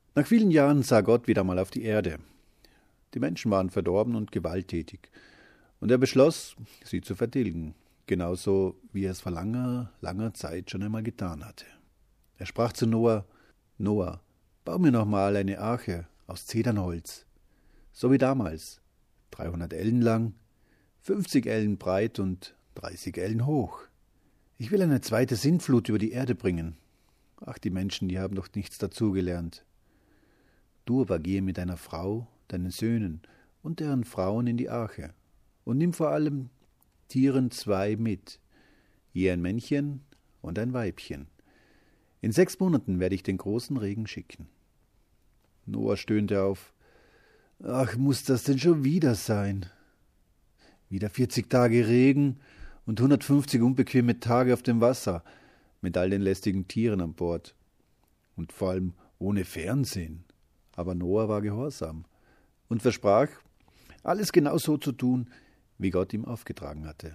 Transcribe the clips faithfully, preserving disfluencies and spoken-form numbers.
Nach vielen Jahren sah Gott wieder mal auf die Erde. Die Menschen waren verdorben und gewalttätig, und er beschloss, sie zu vertilgen, genauso wie er es vor langer, langer Zeit schon einmal getan hatte. Er sprach zu Noah: Noah, bau mir noch mal eine Arche aus Zedernholz, so wie damals, dreihundert Ellen lang, fünfzig Ellen breit und dreißig Ellen hoch. Ich will eine zweite Sintflut über die Erde bringen. Ach, die Menschen, die haben doch nichts dazugelernt. Du aber gehe mit deiner Frau, deinen Söhnen und deren Frauen in die Arche und nimm vor allem Tieren zwei mit, je ein Männchen und ein Weibchen. In sechs Monaten werde ich den großen Regen schicken. Noah stöhnte auf: Ach, muss das denn schon wieder sein? Wieder vierzig Tage Regen und hundertfünfzig unbequeme Tage auf dem Wasser, mit all den lästigen Tieren an Bord. Und vor allem ohne Fernsehen. Aber Noah war gehorsam und versprach, alles genau so zu tun, wie Gott ihm aufgetragen hatte.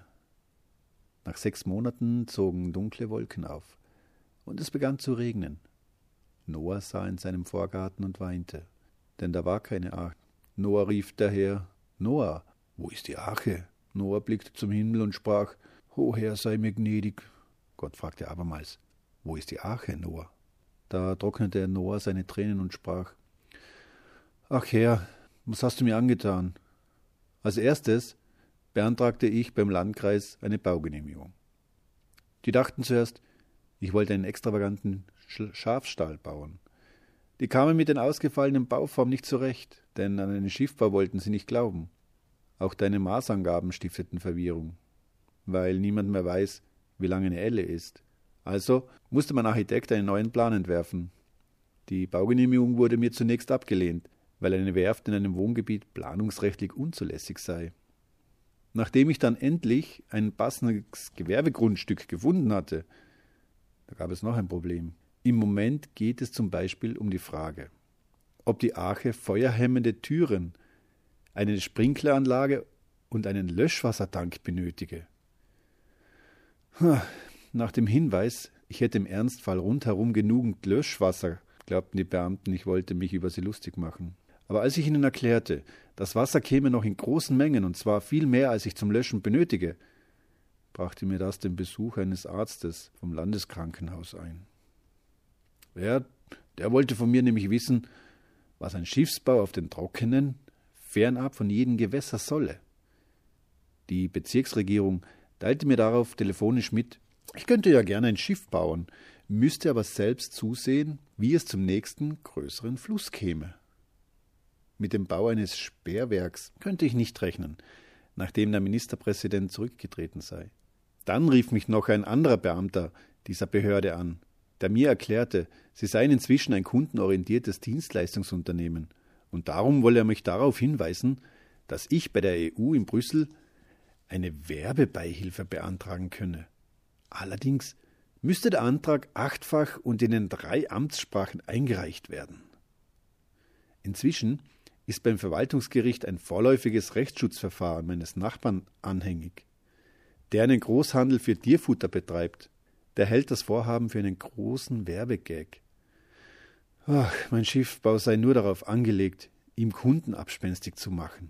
Nach sechs Monaten zogen dunkle Wolken auf, und es begann zu regnen. Noah sah in seinem Vorgarten und weinte, denn da war keine Arche. Noah rief daher: Noah, wo ist die Arche? Noah blickte zum Himmel und sprach: O Herr, sei mir gnädig. Gott fragte abermals: Wo ist die Arche, Noah? Da trocknete Noah seine Tränen und sprach: Ach Herr, was hast du mir angetan? Als erstes beantragte ich beim Landkreis eine Baugenehmigung. Die dachten zuerst, ich wollte einen extravaganten Schafstall bauen. Die kamen mit den ausgefallenen Bauformen nicht zurecht, denn an einen Schiffbau wollten sie nicht glauben. Auch deine Maßangaben stifteten Verwirrung, weil niemand mehr weiß, wie lang eine Elle ist. Also musste mein Architekt einen neuen Plan entwerfen. Die Baugenehmigung wurde mir zunächst abgelehnt, weil eine Werft in einem Wohngebiet planungsrechtlich unzulässig sei. Nachdem ich dann endlich ein passendes Gewerbegrundstück gefunden hatte, da gab es noch ein Problem. Im Moment geht es zum Beispiel um die Frage, ob die Arche feuerhemmende Türen, eine Sprinkleranlage und einen Löschwassertank benötige. Nach dem Hinweis, ich hätte im Ernstfall rundherum genügend Löschwasser, glaubten die Beamten, ich wollte mich über sie lustig machen. Aber als ich ihnen erklärte, das Wasser käme noch in großen Mengen, und zwar viel mehr, als ich zum Löschen benötige, brachte mir das den Besuch eines Arztes vom Landeskrankenhaus ein. Der, der wollte von mir nämlich wissen, was ein Schiffsbau auf den Trockenen, fernab von jedem Gewässer solle. Die Bezirksregierung teilte mir darauf telefonisch mit, ich könnte ja gerne ein Schiff bauen, müsste aber selbst zusehen, wie es zum nächsten größeren Fluss käme. Mit dem Bau eines Sperrwerks könnte ich nicht rechnen, nachdem der Ministerpräsident zurückgetreten sei. Dann rief mich noch ein anderer Beamter dieser Behörde an, der mir erklärte, sie seien inzwischen ein kundenorientiertes Dienstleistungsunternehmen, und darum wolle er mich darauf hinweisen, dass ich bei der E U in Brüssel eine Werbebeihilfe beantragen könne. Allerdings müsste der Antrag achtfach und in den drei Amtssprachen eingereicht werden. Inzwischen ist beim Verwaltungsgericht ein vorläufiges Rechtsschutzverfahren meines Nachbarn anhängig. Der einen Großhandel für Tierfutter betreibt, der hält das Vorhaben für einen großen Werbegag. Ach, mein Schiffbau sei nur darauf angelegt, ihm Kunden abspenstig zu machen.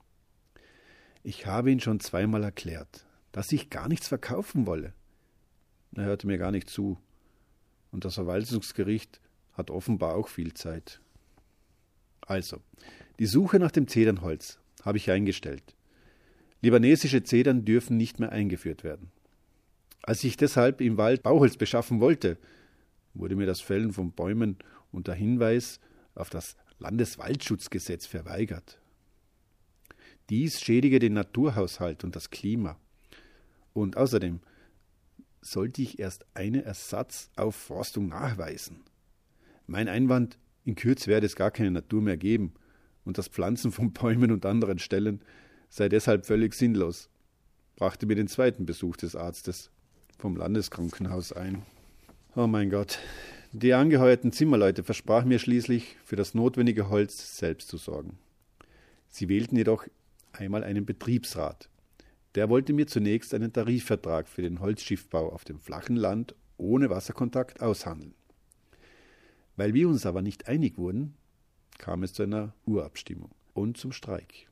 Ich habe ihn schon zweimal erklärt, dass ich gar nichts verkaufen wolle. Er hörte mir gar nicht zu, und das Verwaltungsgericht hat offenbar auch viel Zeit. Also, die Suche nach dem Zedernholz habe ich eingestellt. Libanesische Zedern dürfen nicht mehr eingeführt werden. Als ich deshalb im Wald Bauholz beschaffen wollte, wurde mir das Fällen von Bäumen unter Hinweis auf das Landeswaldschutzgesetz verweigert. Dies schädige den Naturhaushalt und das Klima. Und außerdem sollte ich erst eine Ersatzaufforstung nachweisen. Mein Einwand: In Kürze werde es gar keine Natur mehr geben, und das Pflanzen von Bäumen und anderen Stellen sei deshalb völlig sinnlos, brachte mir den zweiten Besuch des Arztes vom Landeskrankenhaus ein. Oh mein Gott, die angeheuerten Zimmerleute versprachen mir schließlich, für das notwendige Holz selbst zu sorgen. Sie wählten jedoch einmal einen Betriebsrat. Der wollte mir zunächst einen Tarifvertrag für den Holzschiffbau auf dem flachen Land ohne Wasserkontakt aushandeln. Weil wir uns aber nicht einig wurden, kam es zu einer Urabstimmung und zum Streik.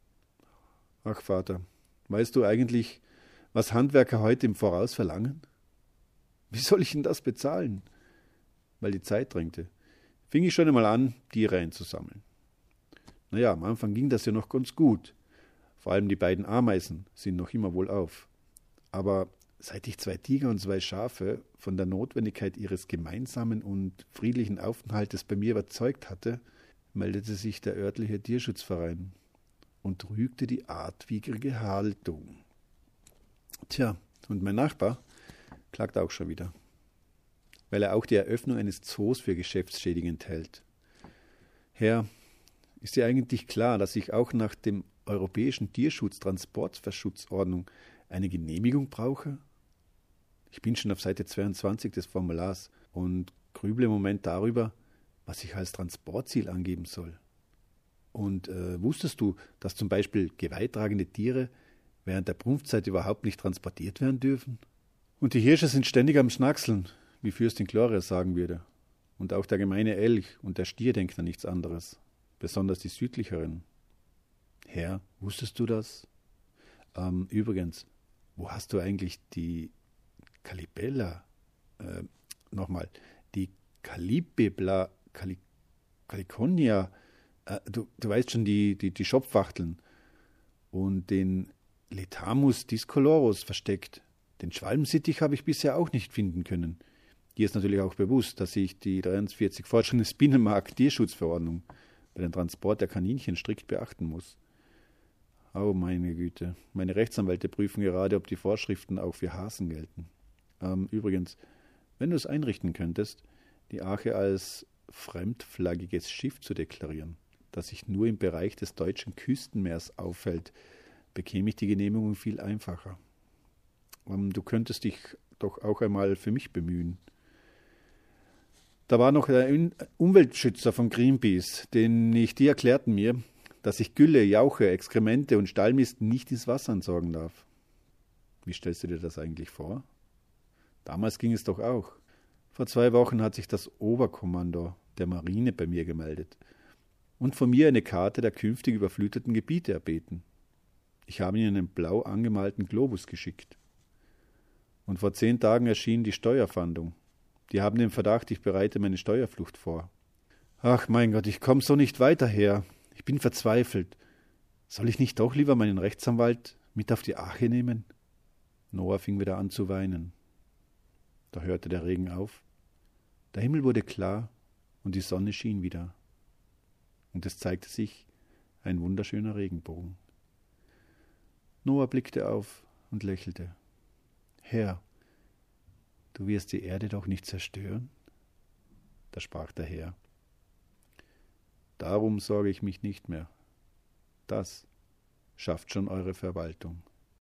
Ach Vater, weißt du eigentlich, was Handwerker heute im Voraus verlangen? Wie soll ich denn das bezahlen? Weil die Zeit drängte, fing ich schon einmal an, Tiere einzusammeln. Naja, am Anfang ging das ja noch ganz gut. Vor allem die beiden Ameisen sind noch immer wohlauf. Aber seit ich zwei Tiger und zwei Schafe von der Notwendigkeit ihres gemeinsamen und friedlichen Aufenthaltes bei mir überzeugt hatte, meldete sich der örtliche Tierschutzverein und rügte die artwidrige Haltung. Tja, und mein Nachbar klagt auch schon wieder, weil er auch die Eröffnung eines Zoos für geschäftsschädigend hält. Herr, ist dir eigentlich klar, dass ich auch nach dem Europäischen Tierschutz-Transportverschutzordnung eine Genehmigung brauche? Ich bin schon auf Seite zweiundzwanzig des Formulars und grüble im Moment darüber, was ich als Transportziel angeben soll. Und äh, wusstest du, dass zum Beispiel geweihtragende Tiere während der Brunftzeit überhaupt nicht transportiert werden dürfen? Und die Hirsche sind ständig am Schnackseln, wie Fürstin Gloria sagen würde. Und auch der gemeine Elch und der Stier denken an nichts anderes, besonders die südlicheren. Herr, wusstest du das? Ähm, übrigens, wo hast du eigentlich die Calibella, äh, nochmal, die Calibebla, Cali, Caliconia, äh, du, du weißt schon, die, die, die Schopfwachteln und den Letamus discolorus versteckt. Den Schwalbensittich habe ich bisher auch nicht finden können. Dir ist natürlich auch bewusst, dass ich die dreiundvierzig Fortschritte des Binnenmarkt-Tierschutzverordnung bei dem Transport der Kaninchen strikt beachten muss. Oh meine Güte, meine Rechtsanwälte prüfen gerade, ob die Vorschriften auch für Hasen gelten. Ähm, übrigens, wenn du es einrichten könntest, die Arche als fremdflaggiges Schiff zu deklarieren, das sich nur im Bereich des deutschen Küstenmeers aufhält, bekäme ich die Genehmigung viel einfacher. Ähm, du könntest dich doch auch einmal für mich bemühen. Da war noch der Umweltschützer von Greenpeace, den ich die erklärten mir, dass ich Gülle, Jauche, Exkremente und Stallmist nicht ins Wasser entsorgen darf. Wie stellst du dir das eigentlich vor? Damals ging es doch auch. Vor zwei Wochen hat sich das Oberkommando der Marine bei mir gemeldet und von mir eine Karte der künftig überfluteten Gebiete erbeten. Ich habe ihnen einen blau angemalten Globus geschickt. Und vor zehn Tagen erschien die Steuerfahndung. Die haben den Verdacht, ich bereite meine Steuerflucht vor. Ach mein Gott, ich komme so nicht weiter her. Ich bin verzweifelt. Soll ich nicht doch lieber meinen Rechtsanwalt mit auf die Arche nehmen? Noah fing wieder an zu weinen. Da hörte der Regen auf. Der Himmel wurde klar und die Sonne schien wieder. Und es zeigte sich ein wunderschöner Regenbogen. Noah blickte auf und lächelte. Herr, du wirst die Erde doch nicht zerstören? Da sprach der Herr. Darum sorge ich mich nicht mehr. Das schafft schon eure Verwaltung.